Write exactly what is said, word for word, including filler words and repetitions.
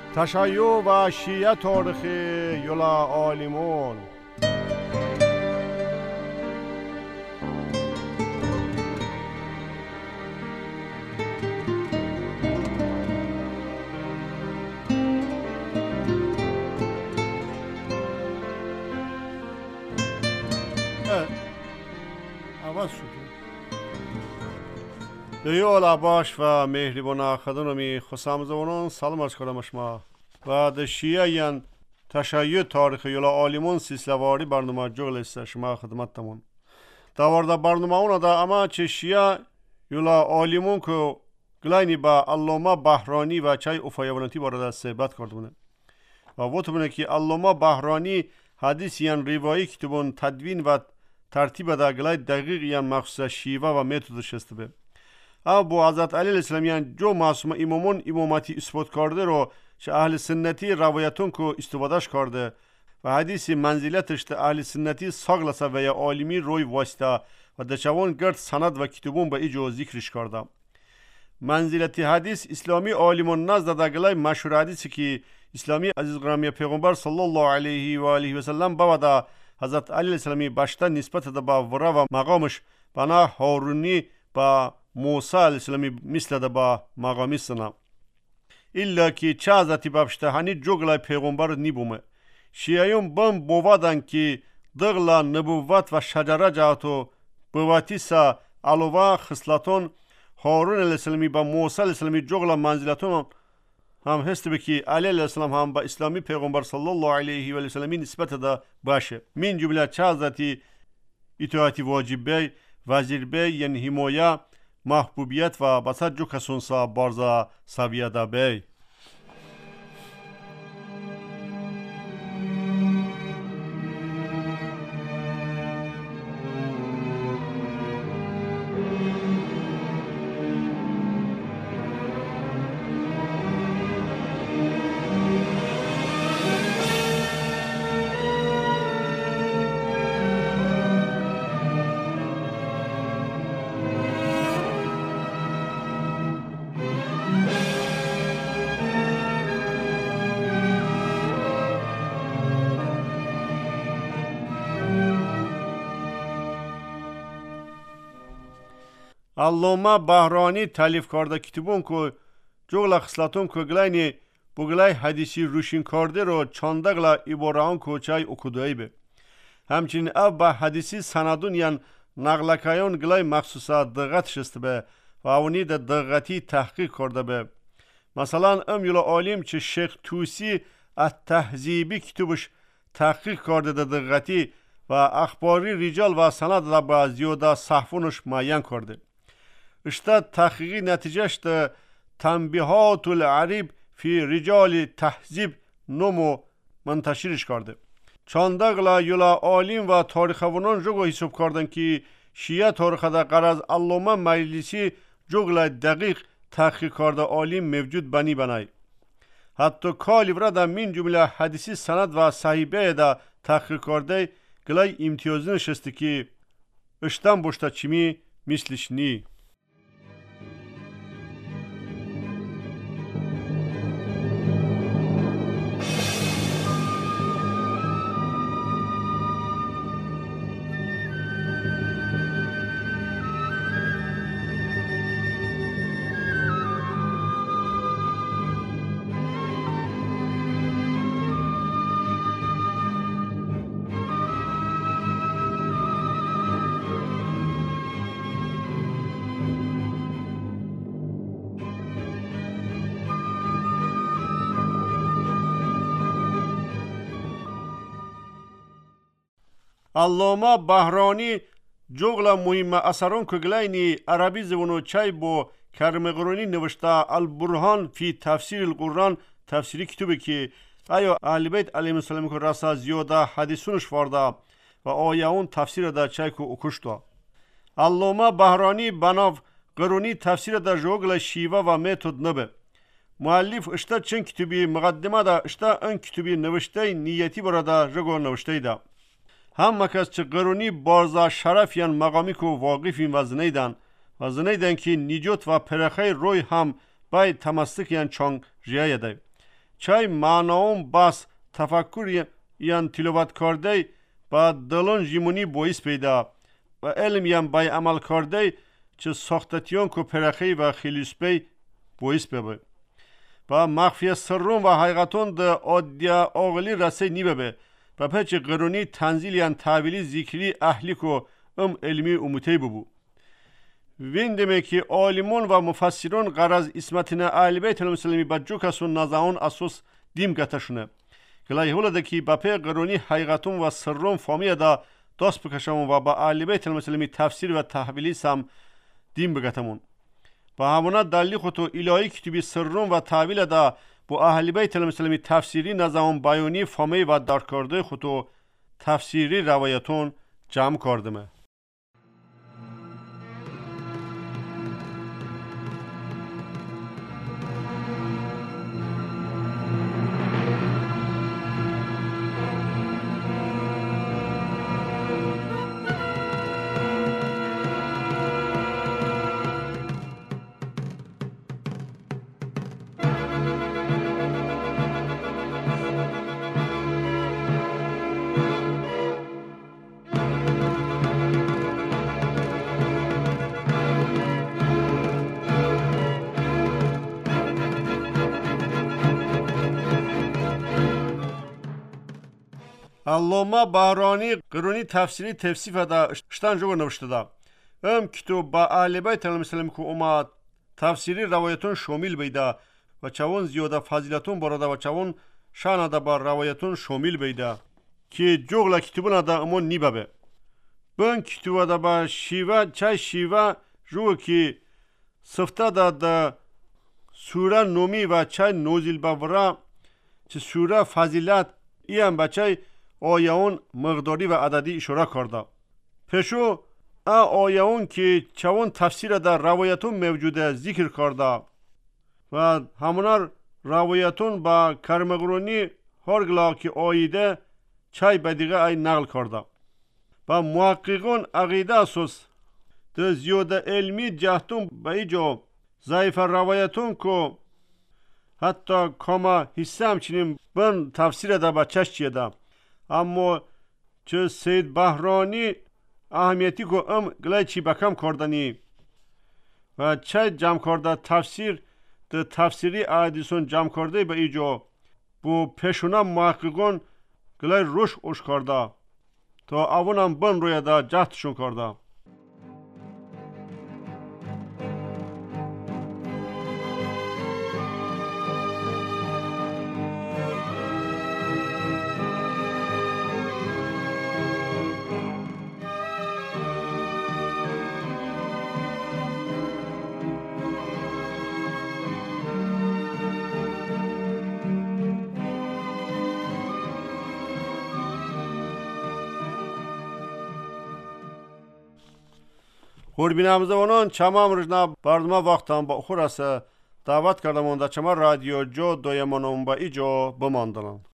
تشیع و شیعه تاریخی یولا آلیمون. عوض شد. دیولا باش و مهربان خدمتی خسامزونان سلام عرض کنم شما و د شیعه تشیع تاریخ یولا آلیمون سیسلواری برنامه جوگل است شما خدمتتون. داورده برنامه اون دا اما چه شیعه یولا آلیمون که گلاینی با علامه بهرانی و چای افایونتی بارد صحبت کردونه و وقت بونه که علامه بهرانی حدیث یان روایی کتبون تدوین و ترتیب دا گلای دقیق یان مخصوص شیوه و متدش است به ابو حضرت علی الاسلامیان جو معصوم امامون امامتی اثبات کرده رو چه اهل سنتی روایتون کو استفادهش کرده و حدیث منزلتش ده اهل سنتی ساغلسه و یا عالمی روی واسطه و دچوان گرد سند و کتبون به ایجو ذکرش کرده. منزلت حدیث اسلامی عالمون نزد دگلای مشهور حدیثی که اسلامی عزیز گرامی پیغمبر صلی الله علیه و آله و سلم باودا حضرت علی الاسلامی باشته نسبت ده با ورا و مقامش بنا هارونی با موسی الاسلامی مثل ده با مقامی سنا الا که چه ازتی بابشته هنی جوگلای پیغمبر نیبومه شیعیون بم بوادن که دغلا نبوت و شجره جهتو بواتی سا علاوه خصلتون هارون الاسلامی با موسی الاسلامی جوگلا منزلتون هم هست بکی علی الاسلام هم با اسلامی پیغمبر صلی الله علیه و آله و سلم نسبت ده باشه من جمله چه ازتی اطاعتی واجبه وزیربه یعنی حمایه محبوبیت و بسات جو کسونسا بارزا سویه بی. علامه بهرانی تالیف کرده کتابون که جوگلا خصلتون که گلاینی بگلای حدیثی روشین کرده رو چانده گلا ایباران که چای اکودایی به همچنین او با حدیثی سندون یان نقلکایان گلای مخصوصا دقت شست به و اونی ده دقتی تحقیق کرده به مثلا ام یولا عالم چه شیخ توسی التهذیبی کتابش تحقیق کرده ده دقتی و اخباری رجال و سند ده با زیاده صحفونش معین کرده اشتا تحقیقی نتیجهش ده تنبیهات العریب فی رجال تهذیب نمو منتشرش کرده چاندگلا یولا عالم و تاریخوانان جوگو حساب کردن که شیعه تاریخ ده قرض علامه مجلسی جوگلا دقیق تحقیق کرده عالم موجود بنی بنای حتی کالیبره ده من جمله حدیثی سند و صحیبه ده تحقیق کرده گلای امتیازی نشسته که اشتن بشته چیمی مثلش نی. علامه بهرانی جوگلا مهم اثران که گلاینی عربی زبانو چای با کرمقرونی نوشته البرهان فی تفسیر القرآن تفسیری کتابی که آیا اهل بیت علیهم السلام که راستا زیاده حدیثونش وارده و آیا اون تفسیر در چای که اکشتا علامه بهرانی بناف قرونی تفسیر در جوگلا شیوه و متد نبه مؤلف اشتا چند کتابی مقدمه دا اشتا ان کتابی نوشته نیتی براده جگو نوشته ده هم کس چه قرونی بارزا شرف یان مقامی که واقفین و زنیدن و زنیدن که نجات و پرخی روی هم باید تمسک یان چانگ جیه ده چای معناون بس تفکر یان تلاوت کرده با دلون جیمونی بویس پیدا و علم یان بای عمل کرده چه ساختتیان کو پرخی و خیلیس بی بویس ببه با مخفی سرون و حقیقتون ده عادیا آغلی رسه نی ببه و پچ قرونی تنزیل یان تحویلی ذکری اهلی کو ام علمی اموتی ببو وین دمه که عالمون و مفسرون غرض اسمتنا اهل بیت المسلمی بجو کسون نزاون اساس دیم گتشونه کلای هولا دکی با پی قرونی حقیقتون و سرون فامیه دا دست بکشمون و با اهل بیت المسلمی تفسیر و تحویلی سم دیم بگتمون با همونا دلی خودتو الهی کتبی سرون و تحویل دا با اهل بیت المسلمی تفسیری نزاون بیانی فامی و درک کرده خودتو تفسیری روایتون جمع کردمه علامه بهرانی قرونی تفسیری تفسیف دا اشتان جوگو نوشته دا ام کتاب با اهل بیت المسلم که اومد تفسیری روایتون شامل بیده و چون زیاده فضیلتون براده و چون شانه دا با روایتون شامل بیده که جوگل کتابون دا امون نی ببه بن کتاب دا با شیوه چای شیوه جو که سفته دا دا سوره نومی و چای نوزیل باورا چه سوره فضیلت این بچه آیون مقداری و عددی اشاره کرده پشو ا آیون که چون تفسیر در روایتون موجوده ذکر کرده و همونار روایتون با کرمقرونی هرگلا که آیده چای بدیگه ای نقل کرده و محققون عقیده اساس ده زیاده علمی جهتون به ایجا ضعیف روایتون که حتی کما حصه همچنین بن تفسیر ده با چشت چیده اما چه سید بهرانی اهمیتی که ام گلای چی بکم کردنی و چه جمع کرده تفسیر ده تفسیری احادیثون جمع کرده به ایجا بو پیشونا محققون گلای روش اوش کرده تا اونم بن روی ده جهتشون کرده خوربینم زمانان چمام رجنا بردما وقتم با خورسه دعوت کردم اونده چما رادیو جو دویمانم با ایجا بماندلن